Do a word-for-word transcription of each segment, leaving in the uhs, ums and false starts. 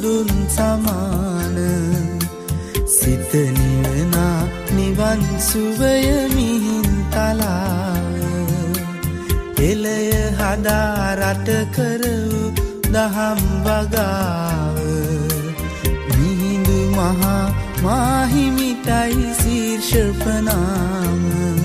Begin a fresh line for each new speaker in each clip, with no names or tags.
බුදුන් සමාන සිත නිවනා නිවන් සුවය මිහින්තලාව එලය හදා රට කරවූ දහම් වගාව මිහිඳු මහා මාහිමිටයි ශීර්ෂපනාම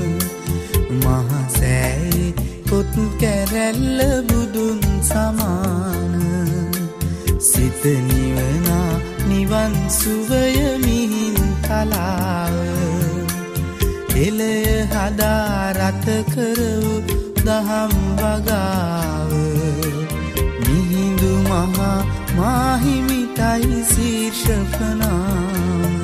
මහසෑයි කොත් කැරැල්ල බුදුන් සමාන සිත නිවනා නිවන් සුවය මිහින්තලාව එලය හදා රට කරවූ දහම් වගාව මිහිඳු මහා මාහිමිටයි ශීර්ෂපනාම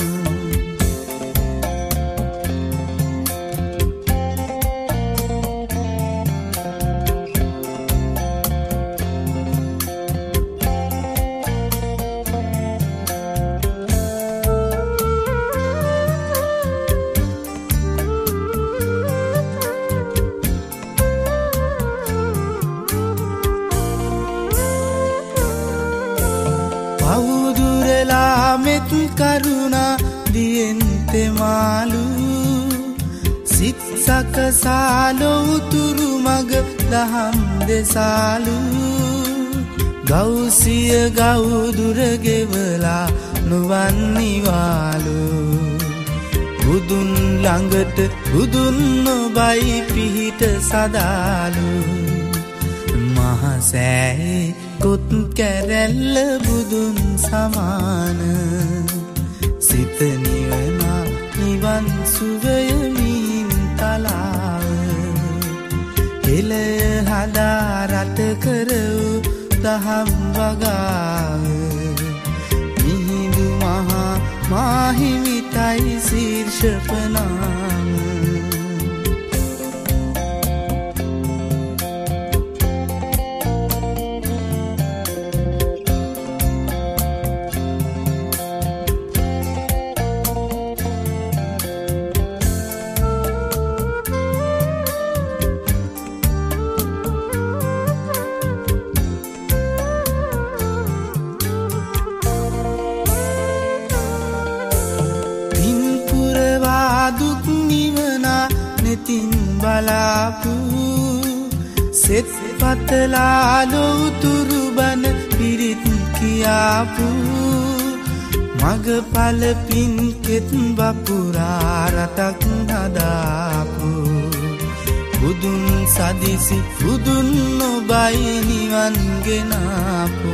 පවුදුරලා මෙත් කරුණා දියෙන් තෙමාලු සිත් සකසාලෝ උතුරු මග දහම් දෙසාලු ගෞසිය ගෞදුර ගෙවලා නුවන් නිවාලු බුදුන් ළඟට බුදුන් නොබයි පිහිට සදාලු මහසෑයි කොත් කැරැල්ල බුදුන් සමාන සිත නිවනා නිවන් සුවය මිහින්තලාව එලය හදා රට කරවූ දහම් වගාව මිහිඳු මහා මාහිමිටයි ශීර්ෂපනාම දුක් නිවනා නෙතින් බලාපු සෙත් පතලාලෝ උතුරු බන පිරිත් කියාපු මගපල පින් කෙත් වපුරා රටක් හදාපු බුදුන් සදිසි බුදුන් නොබයි නිවන් ගෙනාපු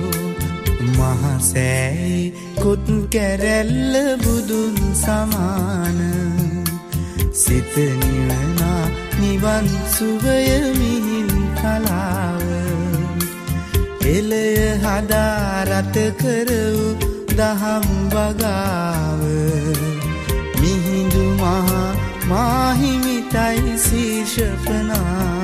මහසෑයි කොත් කැරැල්ල බුදුන් සමාන සිත නිවනා නිවන් සුවය මිහින්තලාව එලය හදා රට කරවූ දහම් වගාව මිහිඳු මහා මාහිමිටයි ශීර්ෂපනාම